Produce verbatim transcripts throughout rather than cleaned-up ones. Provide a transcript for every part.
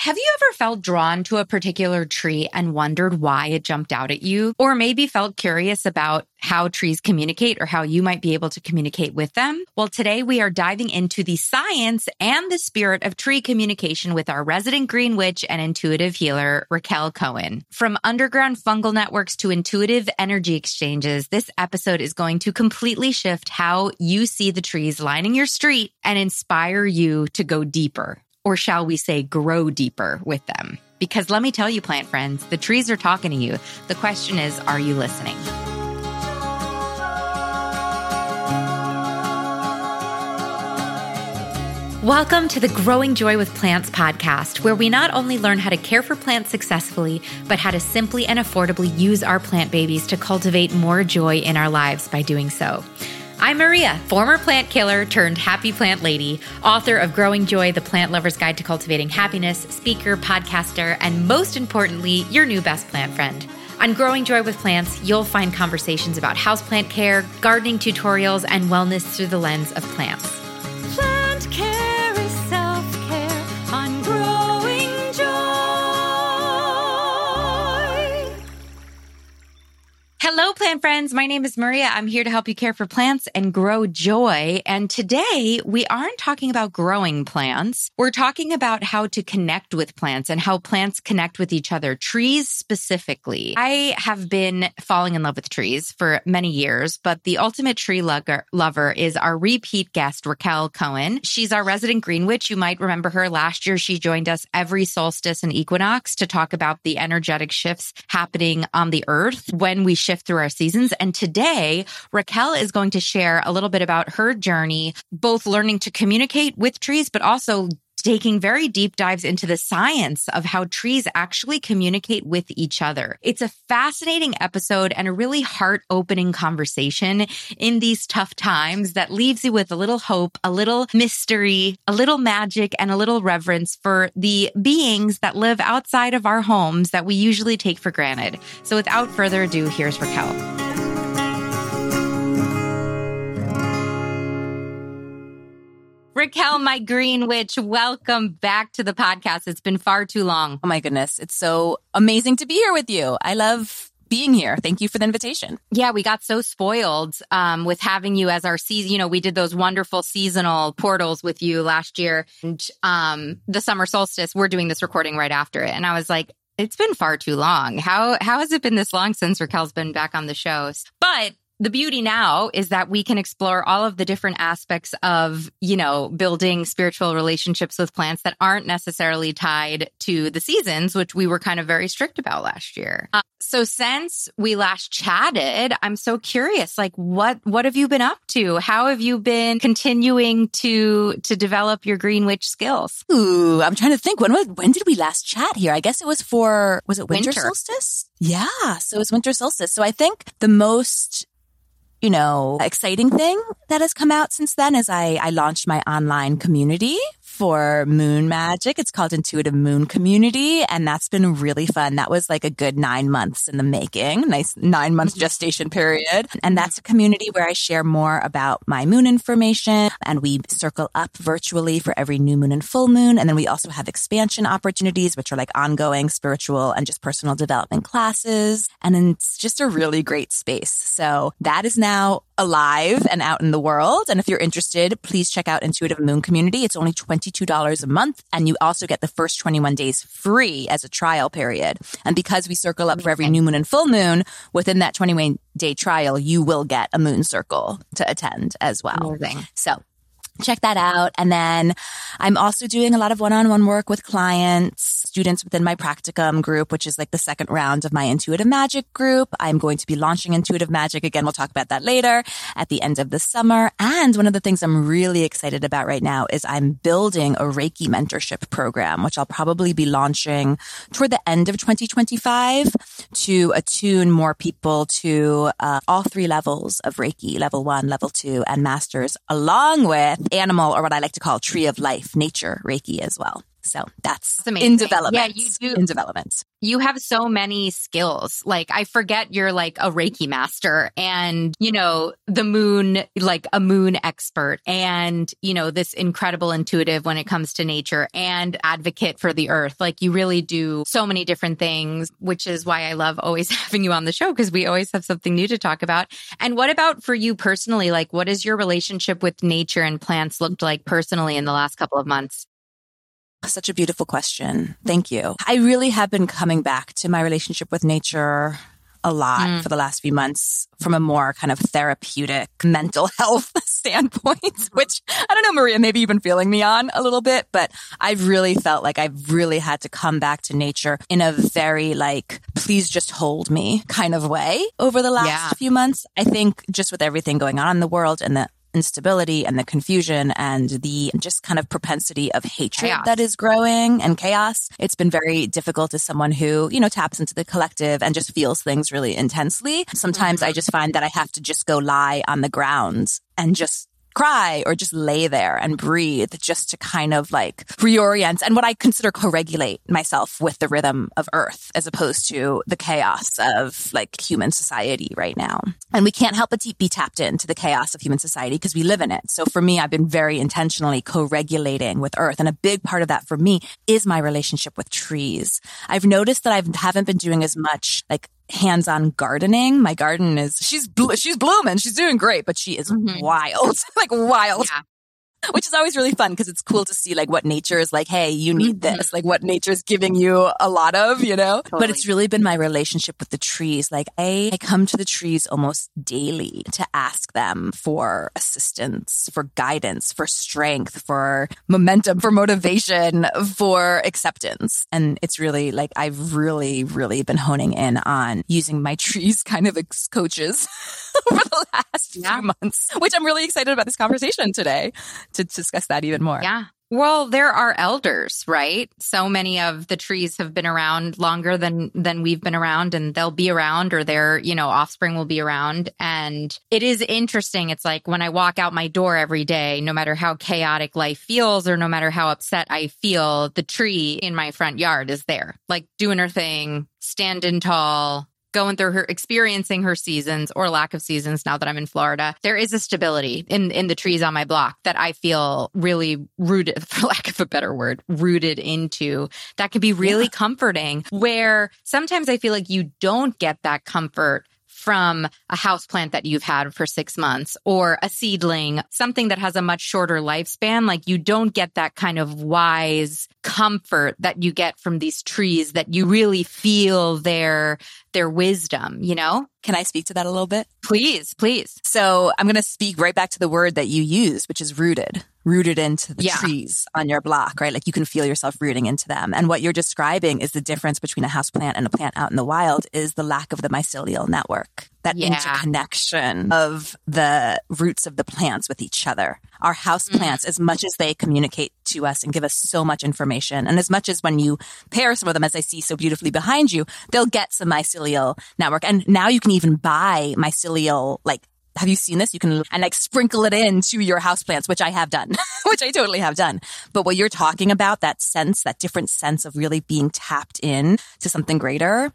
Have you ever felt drawn to a particular tree and wondered why it jumped out at you? Or maybe felt curious about how trees communicate or how you might be able to communicate with them? Well, today we are diving into the science and the spirit of tree communication with our resident green witch and intuitive healer, Raquel Cohen. From underground fungal networks to intuitive energy exchanges, this episode is going to completely shift how you see the trees lining your street and inspire you to go deeper. Or shall we say grow deeper with them? Because let me tell you, plant friends, the trees are talking to you. The question is, are you listening? Welcome to the Growing Joy with Plants podcast, where we not only learn how to care for plants successfully, but how to simply and affordably use our plant babies to cultivate more joy in our lives by doing so. I'm Maria, former plant killer turned happy plant lady, author of Growing Joy, the Plant Lover's Guide to Cultivating Happiness, speaker, podcaster, and most importantly, your new best plant friend. On Growing Joy with Plants, you'll find conversations about houseplant care, gardening tutorials, and wellness through the lens of plants. Plant care is self-care on Growing Joy. Hello, plant friends. My name is Maria. I'm here to help you care for plants and grow joy. And today we aren't talking about growing plants. We're talking about how to connect with plants and how plants connect with each other, trees specifically. I have been falling in love with trees for many years, but the ultimate tree lover, lover is our repeat guest, Raquel Cohen. She's our resident green witch. You might remember her last year. She joined us every solstice and equinox to talk about the energetic shifts happening on the earth when we shift through our seasons. And today, Raquel is going to share a little bit about her journey, both learning to communicate with trees, but also taking very deep dives into the science of how trees actually communicate with each other. It's a fascinating episode and a really heart-opening conversation in these tough times that leaves you with a little hope, a little mystery, a little magic, and a little reverence for the beings that live outside of our homes that we usually take for granted. So without further ado, here's Raquel. Raquel, my green witch, welcome back to the podcast. It's been far too long. Oh my goodness. It's so amazing to be here with you. I love being here. Thank you for the invitation. Yeah, we got so spoiled um, with having you as our season. You know, we did those wonderful seasonal portals with you last year. And um, the summer solstice, we're doing this recording right after it. And I was like, it's been far too long. How How has it been this long since Raquel's been back on the shows? But the beauty now is that we can explore all of the different aspects of, you know, building spiritual relationships with plants that aren't necessarily tied to the seasons, which we were kind of very strict about last year. Uh, so since we last chatted, I'm so curious, like, what what have you been up to? How have you been continuing to to develop your green witch skills? Ooh, I'm trying to think. When was, when did we last chat here? I guess it was for, was it winter, Winter. solstice? Yeah, so it was winter solstice. So I think the most, you know, exciting thing that has come out since then is I, I launched my online community for moon magic. It's called Intuitive Moon Community, and that's been really fun. That was like a good nine months in the making, nice nine months gestation period. And that's a community where I share more about my moon information, and we circle up virtually for every new moon and full moon. And then we also have expansion opportunities, which are like ongoing spiritual and just personal development classes. And it's just a really great space. So that is now alive and out in the world. And if you're interested, please check out Intuitive Moon Community. It's only twenty-two dollars a month. And you also get the first twenty-one days free as a trial period. And because we circle up for every new moon and full moon, within that twenty-one day trial, you will get a moon circle to attend as well. Amazing. So check that out. And then I'm also doing a lot of one-on-one work with clients, students within my practicum group, which is like the second round of my Intuitive Magic group. I'm going to be launching Intuitive Magic again. We'll talk about that later at the end of the summer. And one of the things I'm really excited about right now is I'm building a Reiki mentorship program, which I'll probably be launching toward the end of twenty twenty-five to attune more people to uh, all three levels of Reiki, level one, level two, and masters, along with animal, or what I like to call tree of life, nature Reiki as well. So that's, that's amazing. In development. Yeah, you do. In development. You have so many skills. Like, I forget you're like a Reiki master and, you know, the moon, like a moon expert and, you know, this incredible intuitive when it comes to nature and advocate for the earth. Like, you really do so many different things, which is why I love always having you on the show because we always have something new to talk about. And what about for you personally? Like, what has your relationship with nature and plants looked like personally in the last couple of months? Such a beautiful question. Thank you. I really have been coming back to my relationship with nature a lot mm. for the last few months from a more kind of therapeutic mental health standpoint, which I don't know, Maria, maybe you've been feeling me on a little bit, but I've really felt like I've really had to come back to nature in a very like, please just hold me kind of way over the last yeah. few months. I think just with everything going on in the world and the instability and the confusion and the just kind of propensity of hatred chaos. That is growing and chaos. It's been very difficult as someone who, you know, taps into the collective and just feels things really intensely. Sometimes mm-hmm. I just find that I have to just go lie on the ground and just cry or just lay there and breathe just to kind of like reorient and what I consider co-regulate myself with the rhythm of Earth as opposed to the chaos of like human society right now. And we can't help but be tapped into the chaos of human society because we live in it. So for me, I've been very intentionally co-regulating with Earth. And a big part of that for me is my relationship with trees. I've noticed that I haven't been doing as much like hands-on gardening. My garden is, she's, blo- she's blooming. She's doing great, but she is mm-hmm. wild, like wild. Yeah. Which is always really fun because it's cool to see like what nature is like, hey, you need mm-hmm. this, like what nature is giving you a lot of, you know, totally. But it's really been my relationship with the trees. Like I, I come to the trees almost daily to ask them for assistance, for guidance, for strength, for momentum, for motivation, for acceptance. And it's really like, I've really, really been honing in on using my trees kind of as coaches over the last yeah. few months, which I'm really excited about this conversation today. To discuss that even more. Yeah. Well, there are elders, right? So many of the trees have been around longer than than we've been around, and they'll be around, or their, you know, offspring will be around. And it is interesting. It's like when I walk out my door every day, no matter how chaotic life feels or no matter how upset I feel, the tree in my front yard is there, like doing her thing, standing tall, going through her, experiencing her seasons or lack of seasons now that I'm in Florida. There is a stability in, in the trees on my block that I feel really rooted, for lack of a better word, rooted into that can be really yeah. comforting, where sometimes I feel like you don't get that comfort from a houseplant that you've had for six months or a seedling, something that has a much shorter lifespan. Like you don't get that kind of wise comfort that you get from these trees, that you really feel their their wisdom, you know? Can I speak to that a little bit? Please, please. So I'm going to speak right back to the word that you used, which is rooted. Rooted into the yeah. trees on your block, right? Like you can feel yourself rooting into them. And what you're describing is the difference between a houseplant and a plant out in the wild is the lack of the mycelial network, that yeah. interconnection of the roots of the plants with each other. Our houseplants, mm. as much as they communicate to us and give us so much information, and as much as when you pair some of them, as I see so beautifully behind you, they'll get some mycelial network. And now you can even buy mycelial, like, have you seen this? You can and like sprinkle it into your houseplants, which I have done, which I totally have done. But what you're talking about, that sense, that different sense of really being tapped in to something greater,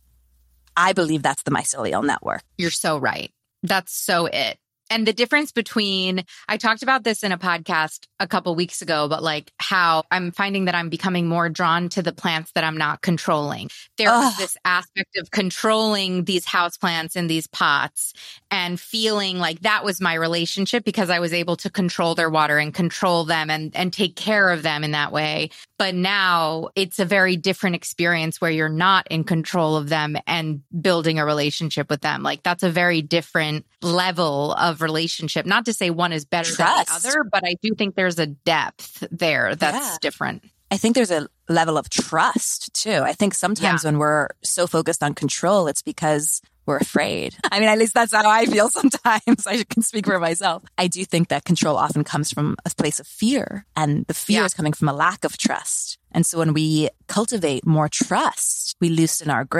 I believe that's the mycelial network. You're so right. That's so it. And the difference between, I talked about this in a podcast a couple weeks ago, but like how I'm finding that I'm becoming more drawn to the plants that I'm not controlling. There Ugh. is this aspect of controlling these houseplants in these pots and feeling like that was my relationship because I was able to control their water and control them and, and take care of them in that way. But now it's a very different experience where you're not in control of them and building a relationship with them. Like that's a very different level of relationship. Not to say one is better Trust. than the other, but I do think there's a depth there that's yeah. different. I think there's a level of trust too. I think sometimes yeah. when we're so focused on control, it's because we're afraid. I mean, at least that's how I feel sometimes. I can speak for myself. I do think that control often comes from a place of fear, and the fear yeah. is coming from a lack of trust. And so when we cultivate more trust, we loosen our grip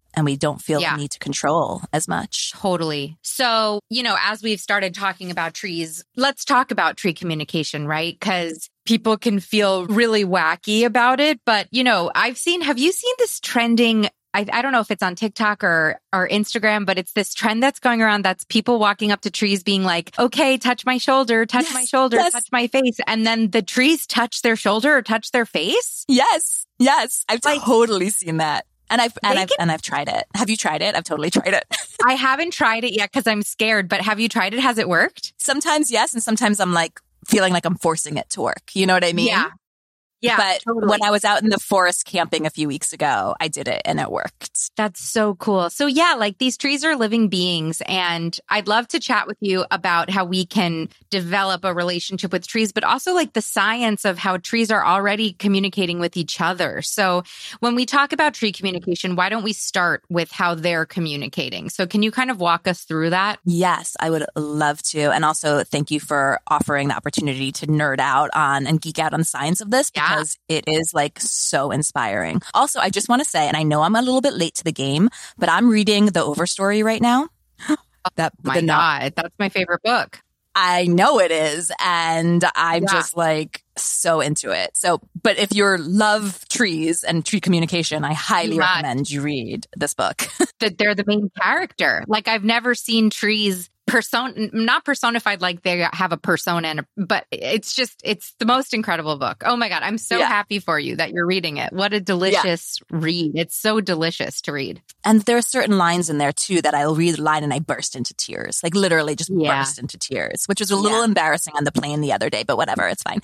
and we don't feel Yeah. the need to control as much. Totally. So, you know, as we've started talking about trees, let's talk about tree communication, right? Because people can feel really wacky about it. But, you know, I've seen, have you seen this trending? I, I don't know if it's on TikTok or, or Instagram, but it's this trend that's going around that's people walking up to trees being like, okay, touch my shoulder, touch Yes, my shoulder, yes. touch my face. And then the trees touch their shoulder or touch their face. Yes. Yes. I've Like- totally seen that. And I've, and They I've, can- and I've tried it. Have you tried it? I've totally tried it. I haven't tried it yet because I'm scared, but have you tried it? Has it worked? Sometimes yes. And sometimes I'm like feeling like I'm forcing it to work. You know what I mean? Yeah. Yeah. But totally. when I was out in the forest camping a few weeks ago, I did it and it worked. That's so cool. So yeah, like these trees are living beings, and I'd love to chat with you about how we can develop a relationship with trees, but also like the science of how trees are already communicating with each other. So when we talk about tree communication, why don't we start with how they're communicating? So can you kind of walk us through that? Yes, I would love to. And also thank you for offering the opportunity to nerd out on and geek out on the science of this, Yeah. because it is like so inspiring. Also, I just want to say, and I know I'm a little bit late to the game, but I'm reading The Overstory right now. That My the no- God, that's my favorite book. I know it is. And I'm Yeah. just like so into it. So, but if you love trees and tree communication, I highly You must. recommend you read this book. That they're the main character. Like I've never seen trees person not personified like they have a persona, and a, but it's just it's the most incredible book. Oh my God, I'm so Yeah. happy for you that you're reading it. What a delicious read. It's so delicious to read. And there are certain lines in there too that I'll read a line and I burst into tears, like literally just Yeah. burst into tears, which was a little Yeah. embarrassing on the plane the other day, but whatever, it's fine.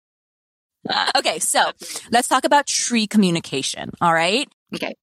Okay, so let's talk about tree communication. All right. Okay.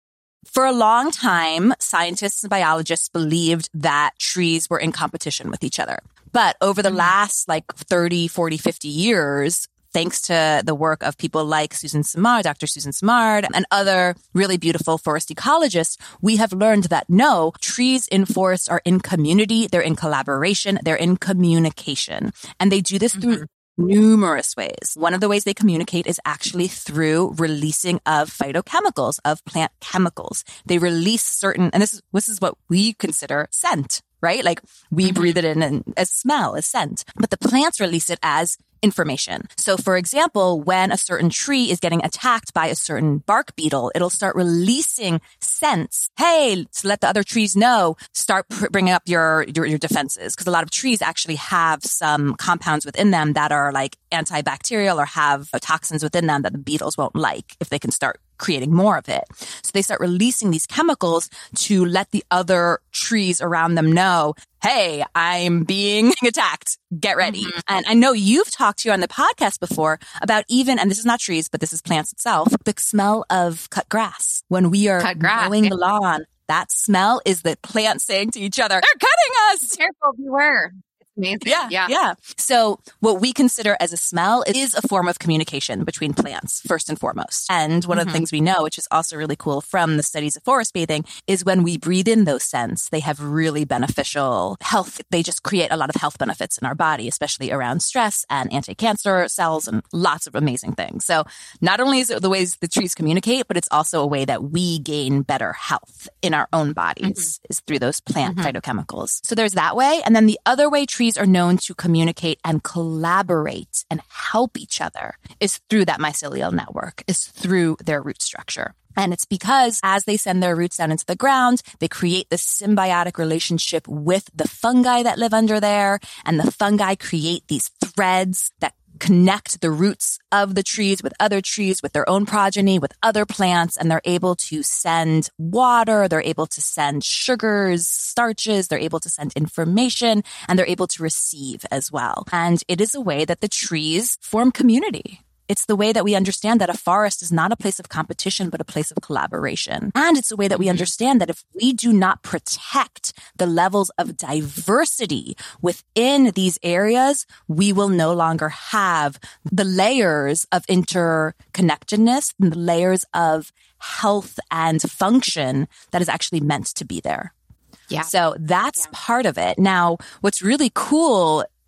For a long time, scientists and biologists believed that trees were in competition with each other. But over the Mhm. last like thirty, forty, fifty years, thanks to the work of people like Susan Simard, Doctor Susan Simard, and other really beautiful forest ecologists, we have learned that no, trees in forests are in community, they're in collaboration, they're in communication. And they do this through numerous ways. One of the ways they communicate is actually through releasing of phytochemicals, of plant chemicals. They release certain, and this is, this is what we consider scent, right? Like we Mhm. breathe it in and, as smell, as scent, but the plants release it as information. So for example, when a certain tree is getting attacked by a certain bark beetle, it'll start releasing scents. Hey, to let the other trees know, start pr- bringing up your, your, your defenses. Because a lot of trees actually have some compounds within them that are like antibacterial or have uh, toxins within them that the beetles won't like if they can start creating more of it. So they start releasing these chemicals to let the other trees around them know, hey, I'm being attacked. Get ready. Mhm. And I know you've talked here on the podcast before about even, and this is not trees, but this is plants itself, the smell of cut grass. When we are Cut grass, mowing yeah. the lawn, that smell is the plants saying to each other, they're cutting us. Careful, beware. It's amazing. Yeah, Yeah. yeah. So what we consider as a smell is a form of communication between plants, first and foremost. And one of the Mhm. things we know, which is also really cool from the studies of forest bathing, is when we breathe in those scents, they have really beneficial health. They just create a lot of health benefits in our body, especially around stress and anti-cancer cells and lots of amazing things. So not only is it the ways the trees communicate, but it's also a way that we gain better health in our own bodies is through those plant Mhm. phytochemicals. So there's that way. And then the other way trees are known to communicate and collaborate and help each other is through that mycelial network, is through their root structure. And it's because as they send their roots down into the ground, they create this symbiotic relationship with the fungi that live under there. And the fungi create these threads that connect the roots of the trees with other trees, with their own progeny, with other plants, and they're able to send water, they're able to send sugars, starches, they're able to send information, and they're able to receive as well. And it is a way that the trees form community. It's the way that we understand that a forest is not a place of competition, but a place of collaboration. And it's a way that we understand that if we do not protect the levels of diversity within these areas, we will no longer have the layers of interconnectedness and the layers of health and function that is actually meant to be there. Yeah. So that's Yeah. part of it. Now, what's really cool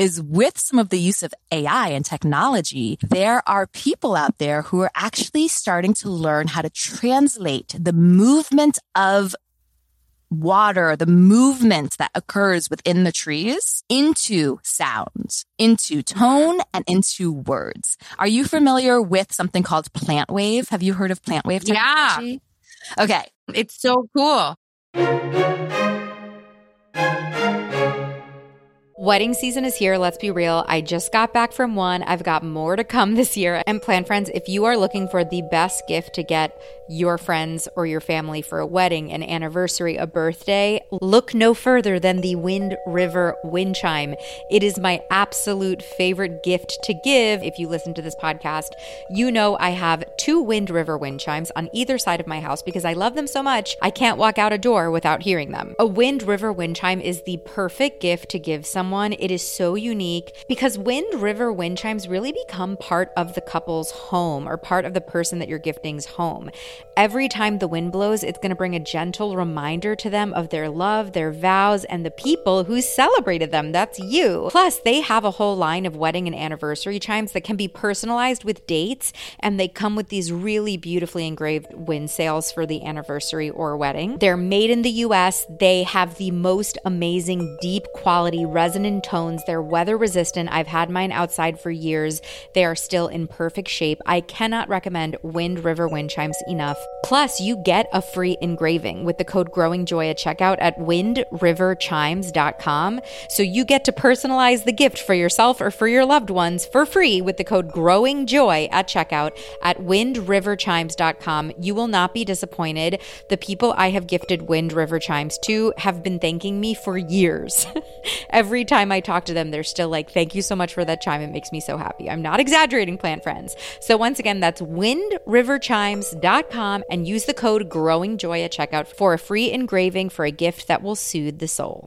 is with some of the use of A I and technology, there are people out there who are actually starting to learn how to translate the movement of water, the movement that occurs within the trees into sounds, into tone, and into words. Are you familiar with something called plant wave? Have you heard of plant wave technology? Yeah. Okay. It's so cool. Wedding season is here. Let's be real. I just got back from one. I've got more to come this year. And plan friends, if you are looking for the best gift to get your friends or your family for a wedding, an anniversary, a birthday, look no further than the Wind River wind chime. It is my absolute favorite gift to give. If you listen to this podcast, you know I have two Wind River wind chimes on either side of my house because I love them so much, I can't walk out a door without hearing them. A Wind River wind chime is the perfect gift to give someone. It is so unique because Wind River wind chimes really become part of the couple's home or part of the person that you're gifting's home. Every time the wind blows, it's going to bring a gentle reminder to them of their love, their vows, and the people who celebrated them. That's you. Plus, they have a whole line of wedding and anniversary chimes that can be personalized with dates, and they come with these really beautifully engraved wind sails for the anniversary or wedding. They're made in the U S. They have the most amazing, deep quality resonant tones. They're weather resistant. I've had mine outside for years. They are still in perfect shape. I cannot recommend Wind River wind chimes enough. Plus, you get a free engraving with the code GROWINGJOY at checkout at wind river chimes dot com. So you get to personalize the gift for yourself or for your loved ones for free with the code GROWINGJOY at checkout at wind river chimes dot com. You will not be disappointed. The people I have gifted Wind River chimes to have been thanking me for years. Every time I talk to them, they're still like, thank you so much for that chime. It makes me so happy. I'm not exaggerating, plant friends. So once again, that's wind river chimes dot com and use the code GROWINGJOY at checkout for a free engraving for a gift that will soothe the soul.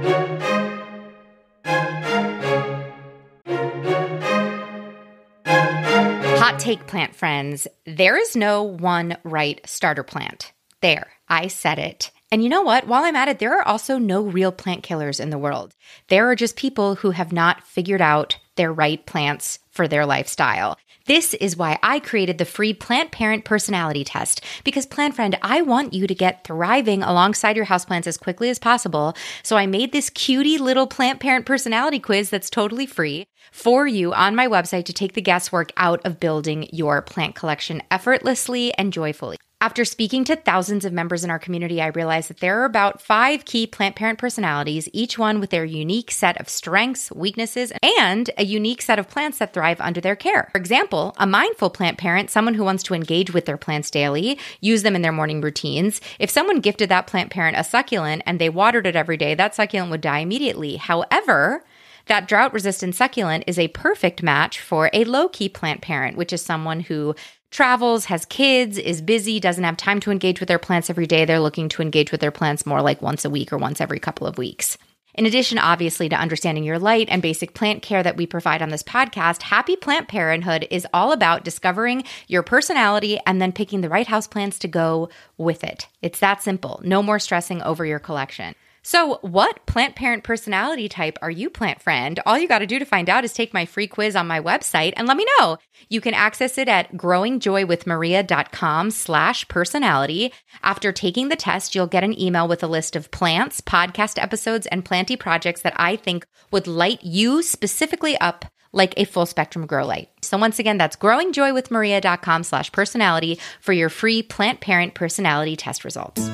Hot take, plant friends. There is no one right starter plant. There, I said it. And you know what? While I'm at it, there are also no real plant killers in the world. There are just people who have not figured out their right plants for their lifestyle. This is why I created the free Plant Parent Personality Test. Because, plant friend, I want you to get thriving alongside your houseplants as quickly as possible. So I made this cutie little Plant Parent Personality Quiz that's totally free for you on my website to take the guesswork out of building your plant collection effortlessly and joyfully. After speaking to thousands of members in our community, I realized that there are about five key plant parent personalities, each one with their unique set of strengths, weaknesses, and a unique set of plants that thrive under their care. For example, a mindful plant parent, someone who wants to engage with their plants daily, use them in their morning routines. If someone gifted that plant parent a succulent and they watered it every day, that succulent would die immediately. However, that drought-resistant succulent is a perfect match for a low-key plant parent, which is someone who travels, has kids, is busy, doesn't have time to engage with their plants every day. They're looking to engage with their plants more like once a week or once every couple of weeks. In addition, obviously, to understanding your light and basic plant care that we provide on this podcast, Happy Plant Parenthood is all about discovering your personality and then picking the right houseplants to go with it. It's that simple. No more stressing over your collection. So what plant parent personality type are you, plant friend? All you got to do to find out is take my free quiz on my website and let me know. You can access it at growingjoywithmaria.com slash personality. After taking the test, you'll get an email with a list of plants, podcast episodes, and planty projects that I think would light you specifically up like a full spectrum grow light. So once again, that's growingjoywithmaria.com slash personality for your free plant parent personality test results.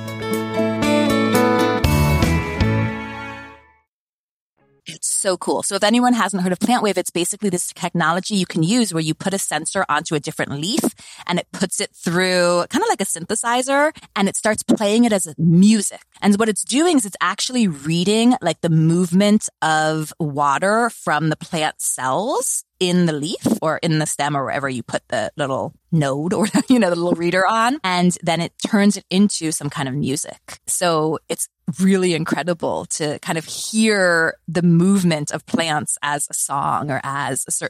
It's so cool. So if anyone hasn't heard of Plant Wave, it's basically this technology you can use where you put a sensor onto a different leaf and it puts it through kind of like a synthesizer and it starts playing it as music. And what it's doing is it's actually reading like the movement of water from the plant cells in the leaf or in the stem or wherever you put the little node or, you know, the little reader on. And then it turns it into some kind of music. So it's really incredible to kind of hear the movement of plants as a song or as a certain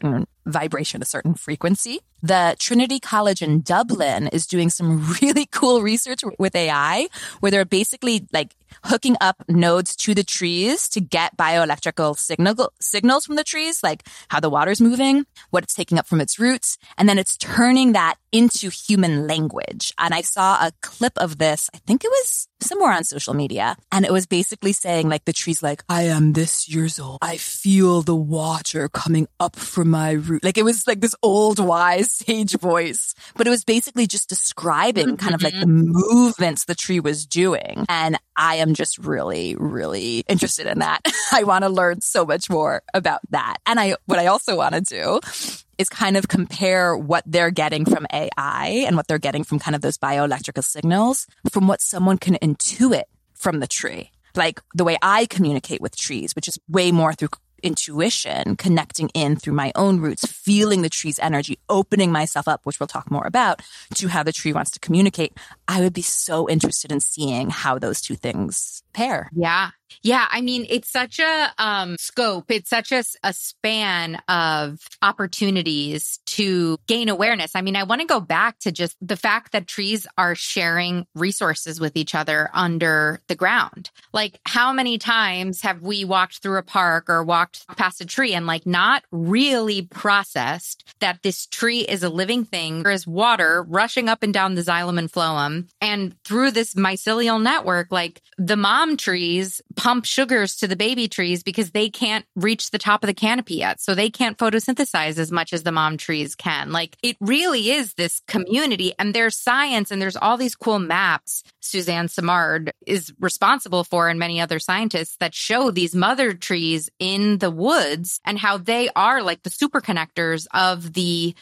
vibration, a certain frequency. The Trinity College in Dublin is doing some really cool research with A I where they're basically like hooking up nodes to the trees to get bioelectrical signal, signals from the trees, like how the water's moving, what it's taking up from its roots, and then it's turning that into human language. And I saw a clip of this, I think it was somewhere on social media, and it was basically saying like the tree's like, I am this years old. I feel the water coming up from my root. Like it was like this old wise sage voice, but it was basically just describing mm-hmm. kind of like the movements the tree was doing. And I am just really, really interested in that. I want to learn so much more about that. And I, what I also want to do is kind of compare what they're getting from A I and what they're getting from kind of those bioelectrical signals from what someone can intuit from the tree. Like the way I communicate with trees, which is way more through intuition, connecting in through my own roots, feeling the tree's energy, opening myself up, which we'll talk more about, to how the tree wants to communicate. I would be so interested in seeing how those two things pair. Yeah. Yeah. I mean, it's such a um, scope. It's such a, a span of opportunities to gain awareness. I mean, I want to go back to just the fact that trees are sharing resources with each other under the ground. Like, how many times have we walked through a park or walked past a tree and like not really processed that this tree is a living thing? There is water rushing up and down the xylem and phloem. And through this mycelial network, like the mom trees pump sugars to the baby trees because they can't reach the top of the canopy yet. So they can't photosynthesize as much as the mom trees can. Like it really is this community, and there's science and there's all these cool maps Suzanne Simard is responsible for and many other scientists that show these mother trees in the woods and how they are like the super connectors of the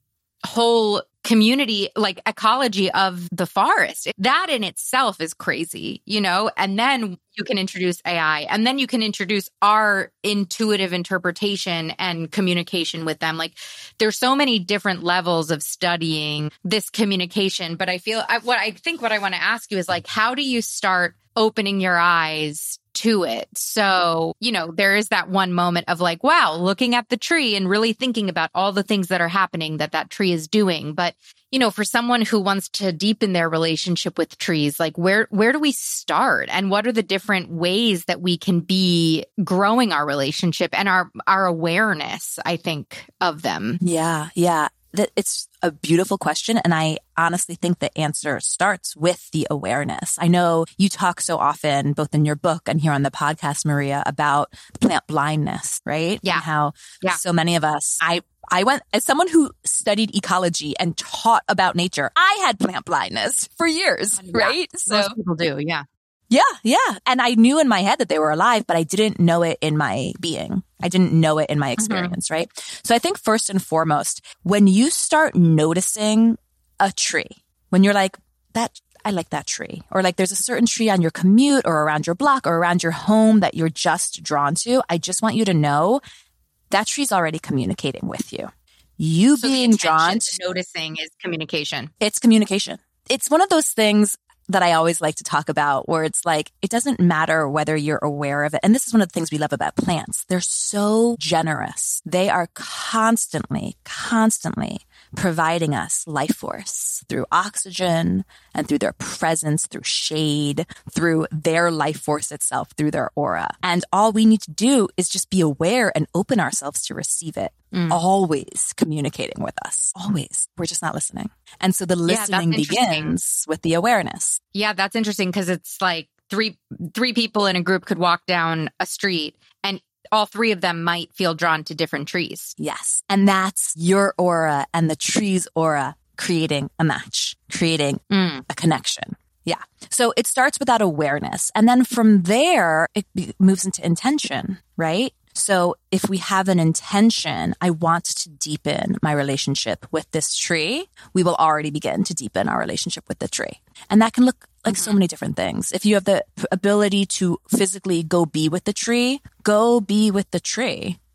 whole community, like ecology of the forest. That in itself is crazy, you know? And then you can introduce A I, and then you can introduce our intuitive interpretation and communication with them. Like there's so many different levels of studying this communication. But I feel I, what I think what I want to ask you is like, how do you start opening your eyes to it? So, you know, there is that one moment of like, wow, looking at the tree and really thinking about all the things that are happening that that tree is doing. But, you know, for someone who wants to deepen their relationship with trees, like where, where do we start? And what are the different ways that we can be growing our relationship and our, our awareness, I think, of them? Yeah. Yeah. It's a beautiful question. And I honestly think the answer starts with the awareness. I know you talk so often, both in your book and here on the podcast, Maria, about plant blindness, right? Yeah. And how yeah. so many of us, I I went, as someone who studied ecology and taught about nature, I had plant blindness for years, yeah. right? So most people do. Yeah. Yeah. Yeah. And I knew in my head that they were alive, but I didn't know it in my being. I didn't know it in my experience, mm-hmm. right? So I think first and foremost, when you start noticing a tree, when you're like, that, I like that tree, or like there's a certain tree on your commute or around your block or around your home that you're just drawn to, I just want you to know that tree's already communicating with you. You so being drawn to noticing is communication. It's communication. It's one of those things that I always like to talk about where it's like, it doesn't matter whether you're aware of it. And this is one of the things we love about plants. They're so generous. They are constantly, constantly providing us life force through oxygen and through their presence, through shade, through their life force itself, through their aura. And all we need to do is just be aware and open ourselves to receive it. Mm. Always communicating with us. Always. We're just not listening. And so the listening yeah, begins with the awareness. Yeah, that's interesting because it's like three three people in a group could walk down a street and all three of them might feel drawn to different trees. Yes. And that's your aura and the tree's aura creating a match, creating mm. a connection. Yeah. So it starts with that awareness. And then from there, it moves into intention, right? So if we have an intention, I want to deepen my relationship with this tree, we will already begin to deepen our relationship with the tree. And that can look like mm-hmm. so many different things. If you have the ability to physically go be with the tree, go be with the tree.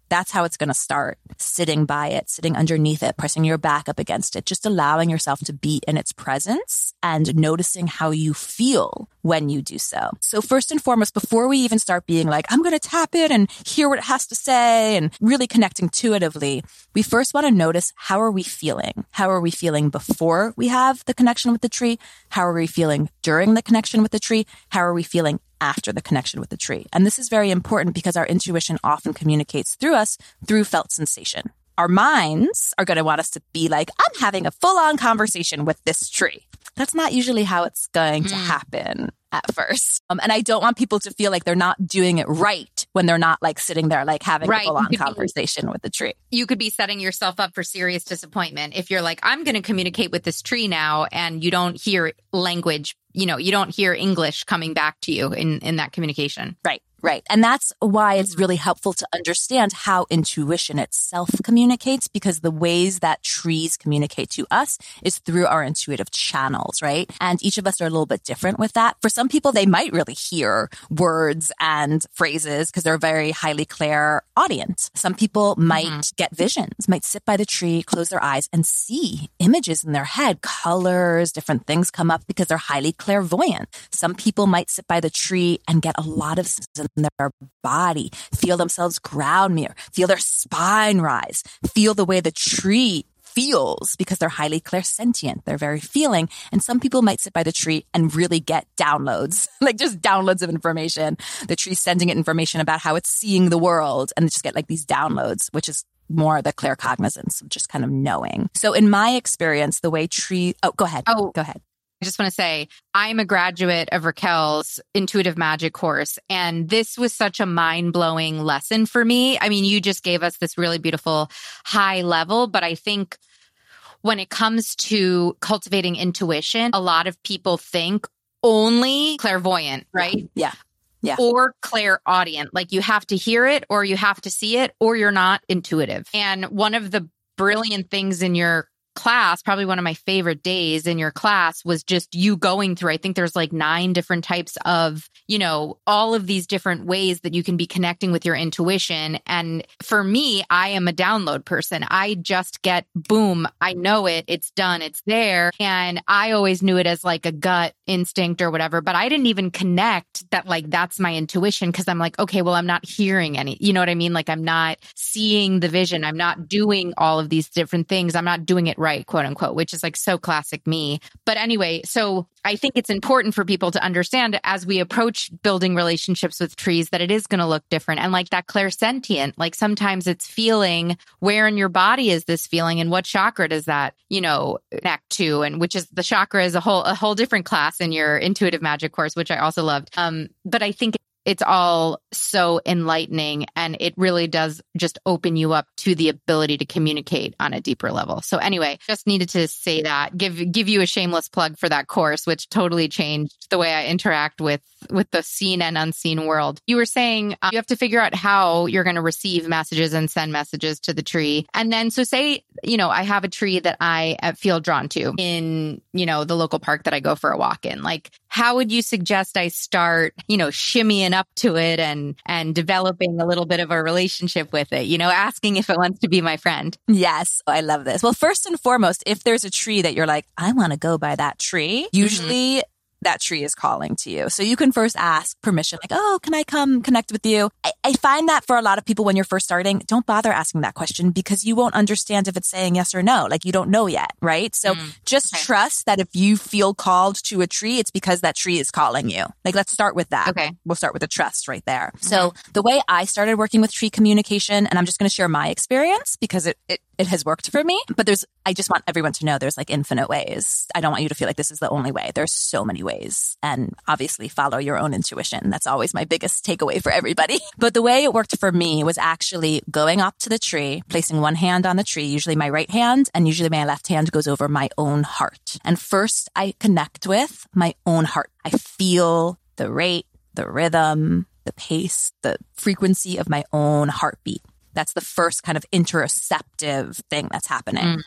That's how it's going to start. Sitting by it, sitting underneath it, pressing your back up against it, just allowing yourself to be in its presence and noticing how you feel when you do so. So first and foremost, before we even start being like, I'm going to tap it and hear what it has to say and really connect intuitively, we first want to notice, how are we feeling? How are we feeling before we have the connection with the tree? How are we feeling during the connection with the tree? How are we feeling after the connection with the tree? And this is very important because our intuition often communicates through us through felt sensation. Our minds are going to want us to be like, I'm having a full-on conversation with this tree. That's not usually how it's going mm. to happen at first. Um, and I don't want people to feel like they're not doing it right when they're not like sitting there, like having right. a full-on conversation be, with the tree. You could be setting yourself up for serious disappointment if you're like, I'm going to communicate with this tree now, and you don't hear language, you know, you don't hear English coming back to you in, in that communication. Right. Right. And that's why it's really helpful to understand how intuition itself communicates, because the ways that trees communicate to us is through our intuitive channels, right? And each of us are a little bit different with that. For some people, they might really hear words and phrases because they're very highly clairaudient. Some people might mm-hmm. get visions, might sit by the tree, close their eyes and see images in their head, colors, different things come up because they're highly clairvoyant. Some people might sit by the tree and get a lot of in their body, feel themselves ground me, feel their spine rise, feel the way the tree feels because they're highly clairsentient. They're very feeling. And some people might sit by the tree and really get downloads, like just downloads of information. The tree's sending it information about how it's seeing the world, and they just get like these downloads, which is more the claircognizance of just kind of knowing. So in my experience, the way tree, oh, go ahead. Oh, go ahead. I just want to say, I'm a graduate of Raquel's Intuitive Magic course, and this was such a mind-blowing lesson for me. I mean, you just gave us this really beautiful high level, but I think when it comes to cultivating intuition, a lot of people think only clairvoyant, right? Yeah. Yeah. Or clairaudient. Like you have to hear it, or you have to see it, or you're not intuitive. And one of the brilliant things in your class, probably one of my favorite days in your class, was just you going through, I think there's like nine different types of, you know, all of these different ways that you can be connecting with your intuition. And for me, I am a download person. I just get, boom, I know it, it's done, it's there. And I always knew it as like a gut instinct or whatever, but I didn't even connect that like that's my intuition, because I'm like, okay, well, I'm not hearing any, you know what I mean? Like I'm not seeing the vision. I'm not doing all of these different things. I'm not doing it right. Right, quote unquote, which is like so classic me. But anyway, so I think it's important for people to understand as we approach building relationships with trees that it is going to look different. And like that clairsentient, like sometimes it's feeling where in your body is this feeling and what chakra does that, you know, connect to, and which is the chakra is a whole, a whole different class in your Intuitive Magic course, which I also loved. Um, but I think it's all so enlightening, and it really does just open you up to the ability to communicate on a deeper level. So anyway, just needed to say that, give give you a shameless plug for that course, which totally changed the way I interact with with the seen and unseen world. You were saying uh, you have to figure out how you're going to receive messages and send messages to the tree. And then, so say, you know, I have a tree that I feel drawn to in, you know, the local park that I go for a walk in. Like, how would you suggest I start, you know, shimmying up to it and and developing a little bit of a relationship with it, you know, asking if it wants to be my friend? Yes, I love this. Well, first and foremost, if there's a tree that you're like, I want to go by that tree, usually mm-hmm. that tree is calling to you. So you can first ask permission, like, oh, can I come connect with you? I, I find that for a lot of people when you're first starting, don't bother asking that question because you won't understand if it's saying yes or no. Like you don't know yet, right? So mm, just okay. trust that if you feel called to a tree, it's because that tree is calling you. Like, let's start with that. Okay. We'll start with the trust right there. Mm-hmm. So the way I started working with tree communication, and I'm just going to share my experience because it, it, it has worked for me, but there's, I just want everyone to know there's like infinite ways. I don't want you to feel like this is the only way. There's so many ways. And obviously follow your own intuition. That's always my biggest takeaway for everybody. But the way it worked for me was actually going up to the tree, placing one hand on the tree, usually my right hand, and usually my left hand goes over my own heart. And first I connect with my own heart. I feel the rate, the rhythm, the pace, the frequency of my own heartbeat. That's the first kind of interoceptive thing that's happening. Mm.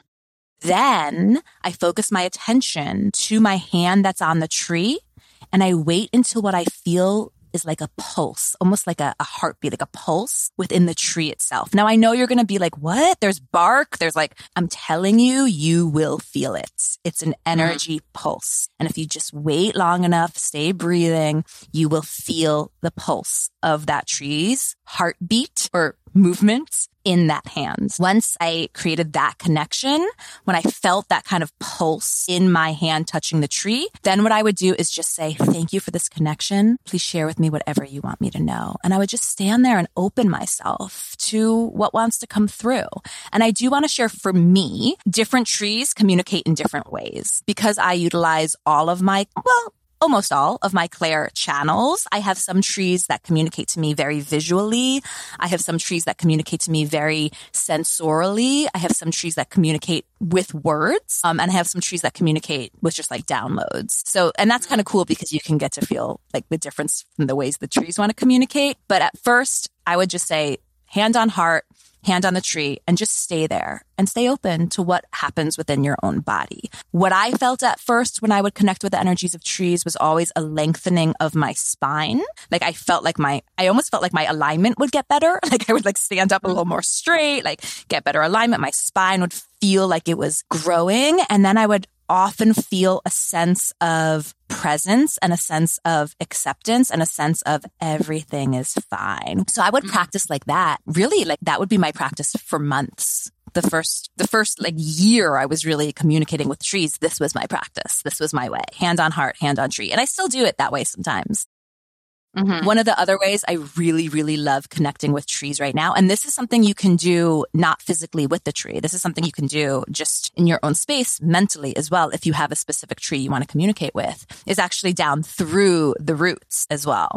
Then I focus my attention to my hand that's on the tree, and I wait until what I feel is like a pulse, almost like a, a heartbeat, like a pulse within the tree itself. Now, I know you're going to be like, what? There's bark. There's like, I'm telling you, you will feel it. It's an energy mm-hmm. pulse. And if you just wait long enough, stay breathing, you will feel the pulse of that tree's heartbeat or movement in that hand. Once I created that connection, when I felt that kind of pulse in my hand touching the tree, then what I would do is just say, thank you for this connection. Please share with me whatever you want me to know. And I would just stand there and open myself to what wants to come through. And I do want to share, for me, different trees communicate in different ways because I utilize all of my, well, almost all of my Claire channels. I have some trees that communicate to me very visually. I have some trees that communicate to me very sensorially. I have some trees that communicate with words. Um, and I have some trees that communicate with just like downloads. So, and that's kind of cool because you can get to feel like the difference in the ways the trees want to communicate. But at first, I would just say hand on heart, hand on the tree, and just stay there and stay open to what happens within your own body. What I felt at first when I would connect with the energies of trees was always a lengthening of my spine. Like I felt like my, I almost felt like my alignment would get better. Like I would like stand up a little more straight, like get better alignment. My spine would feel like it was growing. And then I would often feel a sense of presence and a sense of acceptance and a sense of everything is fine. So I would practice like that. Really, like that would be my practice for months. The first, the first like year I was really communicating with trees. This was my practice. This was my way. Hand on heart, hand on tree. And I still do it that way sometimes. Mm-hmm. One of the other ways I really, really love connecting with trees right now, and this is something you can do not physically with the tree. This is something you can do just in your own space mentally as well. If you have a specific tree you want to communicate with, is actually down through the roots as well.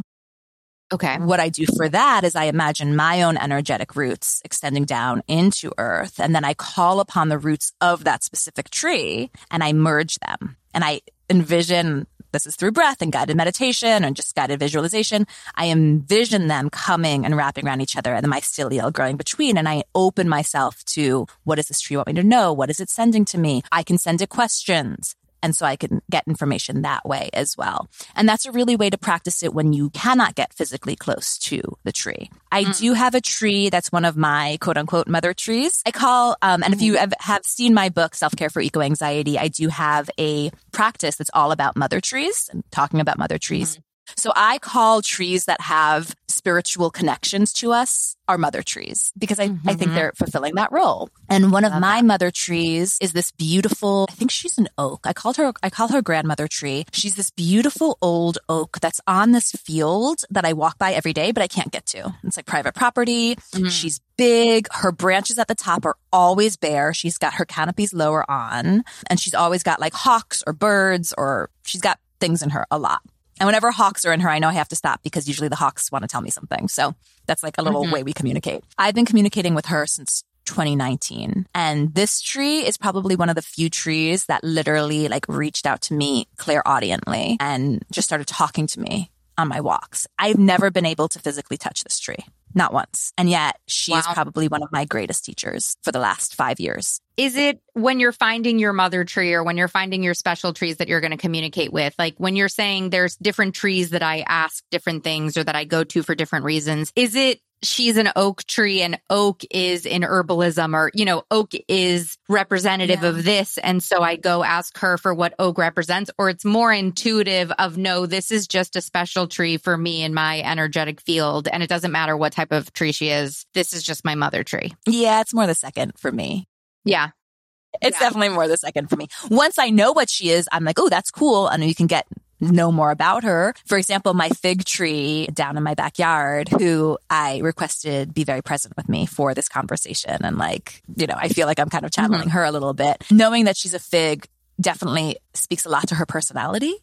Okay. What I do for that is I imagine my own energetic roots extending down into earth. And then I call upon the roots of that specific tree and I merge them. And I envision, this is through breath and guided meditation and just guided visualization, I envision them coming and wrapping around each other and then mycelial growing between. And I open myself to, what does this tree want me to know? What is it sending to me? I can send it questions. And so I can get information that way as well. And that's a really way to practice it when you cannot get physically close to the tree. I mm. do have a tree that's one of my quote unquote mother trees. I call, um, and if you have, have seen my book, Self-Care for Eco-Anxiety, I do have a practice that's all about mother trees and talking about mother trees. Mm. So I call trees that have spiritual connections to us our mother trees because I, mm-hmm. I think they're fulfilling that role. And one of my that. mother trees is this beautiful, I think she's an oak. I called her, I call her grandmother tree. She's this beautiful old oak that's on this field that I walk by every day, but I can't get to. It's like private property. Mm-hmm. She's big. Her branches at the top are always bare. She's got her canopies lower on and she's always got like hawks or birds or she's got things in her a lot. And whenever hawks are in her, I know I have to stop because usually the hawks want to tell me something. So that's like a little mm-hmm. way we communicate. I've been communicating with her since twenty nineteen. And this tree is probably one of the few trees that literally like reached out to me clairaudiently and just started talking to me on my walks. I've never been able to physically touch this tree. Not once. And yet she wow. is probably one of my greatest teachers for the last five years. Is it when you're finding your mother tree or when you're finding your special trees that you're going to communicate with? Like when you're saying there's different trees that I ask different things or that I go to for different reasons, is it she's an oak tree and oak is in herbalism or, you know, oak is representative yeah. of this. And so I go ask her for what oak represents, or it's more intuitive of, no, this is just a special tree for me in my energetic field. And it doesn't matter what type of tree she is. This is just my mother tree. Yeah, it's more the second for me. Yeah. It's yeah. definitely more the second for me. Once I know what she is, I'm like, oh, that's cool. And you can get know more about her. For example, my fig tree down in my backyard, who I requested be very present with me for this conversation. And like, you know, I feel like I'm kind of channeling mm-hmm. her a little bit. Knowing that she's a fig definitely speaks a lot to her personality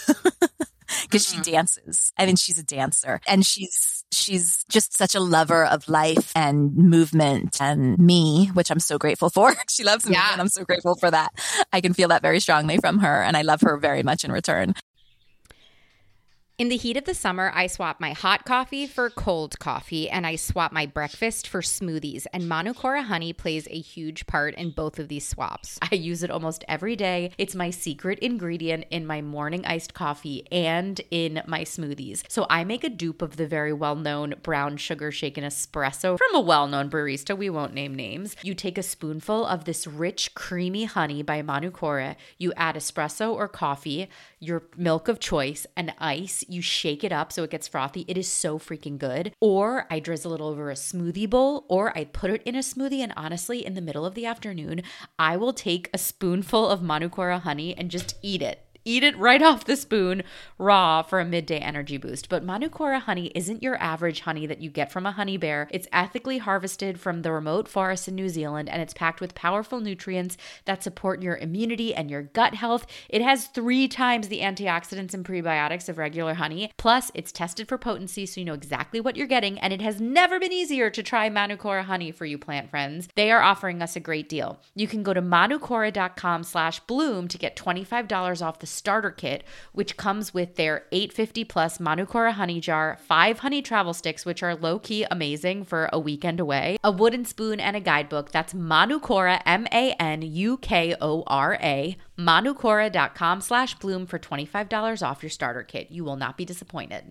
because mm-hmm. she dances. I mean, she's a dancer and she's She's just such a lover of life and movement and me, which I'm so grateful for. She loves me yeah. and I'm so grateful for that. I can feel that very strongly from her and I love her very much in return. In the heat of the summer, I swap my hot coffee for cold coffee, and I swap my breakfast for smoothies. And Manukora honey plays a huge part in both of these swaps. I use it almost every day. It's my secret ingredient in my morning iced coffee and in my smoothies. So I make a dupe of the very well-known brown sugar shaken espresso from a well-known barista. We won't name names. You take a spoonful of this rich, creamy honey by Manukora. You add espresso or coffee, your milk of choice, and ice. You shake it up so it gets frothy. It is so freaking good. Or I drizzle it over a smoothie bowl, or I put it in a smoothie. And honestly, in the middle of the afternoon, I will take a spoonful of Manukora honey and just eat it. Eat it right off the spoon raw for a midday energy boost. But Manukora honey isn't your average honey that you get from a honey bear. It's ethically harvested from the remote forests in New Zealand, and it's packed with powerful nutrients that support your immunity and your gut health. It has three times the antioxidants and prebiotics of regular honey. Plus, it's tested for potency, so you know exactly what you're getting, and it has never been easier to try Manukora honey for you plant friends. They are offering us a great deal. You can go to manukora.com slash bloom to get twenty-five dollars off the starter kit, which comes with their eight hundred fifty plus Manukora honey jar, five honey travel sticks, which are low-key amazing for a weekend away, a wooden spoon, and a guidebook. That's Manukora, M A N U K O R A, manukora.com slash bloom for twenty-five dollars off your starter kit. You will not be disappointed.